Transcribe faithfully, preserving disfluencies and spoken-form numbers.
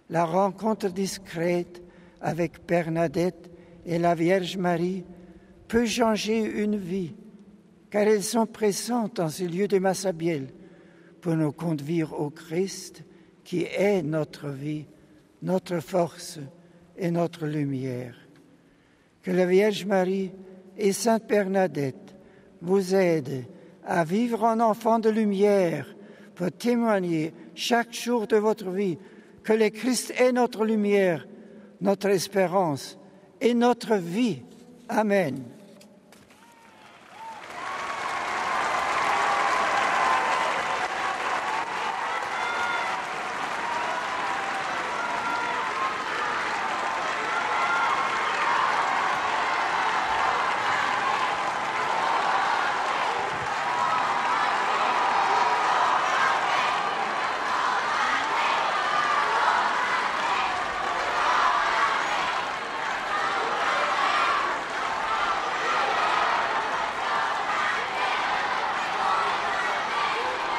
la rencontre discrète avec Bernadette et la Vierge Marie peut changer une vie, car elles sont présentes en ce lieu de Massabielle pour nous conduire au Christ qui est notre vie, notre force et notre lumière. Que la Vierge Marie et Sainte Bernadette vous aident à vivre en enfant de lumière pour témoigner chaque jour de votre vie que le Christ est notre lumière, notre espérance et notre vie. Amen.